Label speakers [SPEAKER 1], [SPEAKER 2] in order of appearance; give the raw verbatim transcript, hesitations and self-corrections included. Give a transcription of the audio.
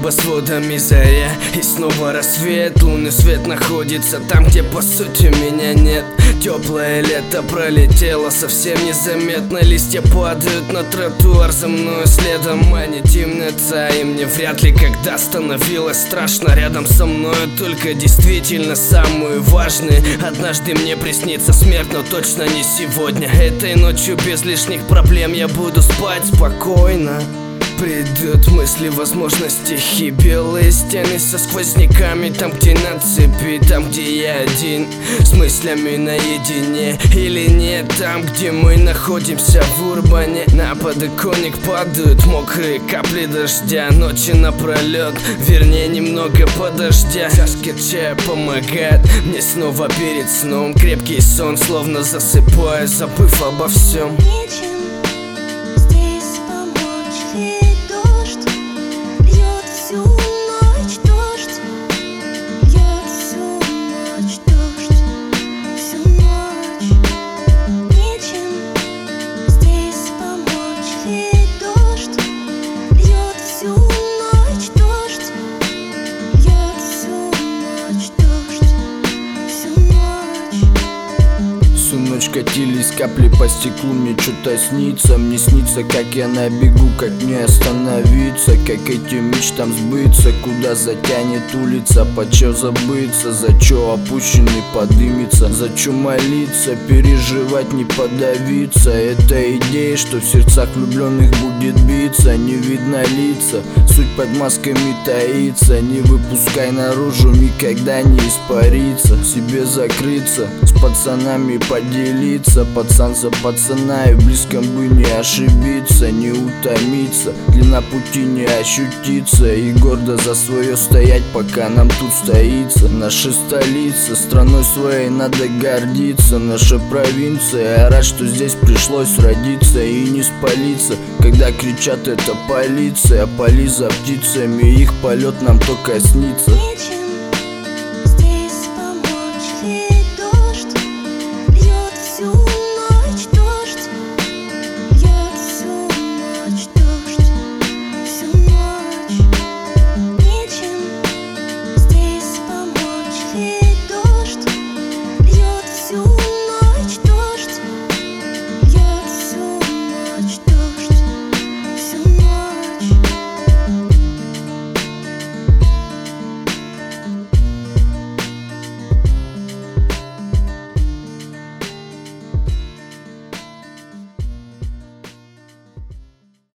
[SPEAKER 1] небосводами заря, и снова рассвет. Лунный свет находится там, где по сути меня нет. Теплое лето пролетело совсем незаметно. Листья падают на тротуар за мною следом. А не темнота, и мне вряд ли когда становилось страшно рядом со мною. Только действительно самые важные. Однажды мне приснится смерть, но точно не сегодня. Этой ночью без лишних проблем я буду спать спокойно. Придут мысли, возможно, стихи. Белые стены со сквозняками. Там, где на цепи, там, где я один, с мыслями наедине. Или нет, там, где мы находимся в урбане. На подоконник падают мокрые капли дождя. Ночи напролет, вернее, немного подождя. Чашка чая помогает мне снова перед сном. Крепкий сон, словно засыпаю, забыв обо всем.
[SPEAKER 2] Ночь катились капли по стеклу, мне что-то снится. Мне снится, как я на бегу, как мне остановиться, как этим мечтам сбыться. Куда затянет улица, под чё забыться, за чё опущенный подымется, за чё молиться, переживать, не подавиться. Это идея, что в сердцах влюбленных будет биться. Не видно лица, суть под масками таится. Не выпускай наружу, никогда не испариться. В себе закрыться, с пацанами поделиться. Пацан за пацана, и в близком бы не ошибиться, не утомиться, длина пути не ощутиться. И гордо за свое стоять, пока нам тут стоится. Наша столица, страной своей надо гордиться. Наша провинция, я рад, что здесь пришлось родиться и не спалиться, когда кричат это полиция. Пали за птицами, их полет нам только снится.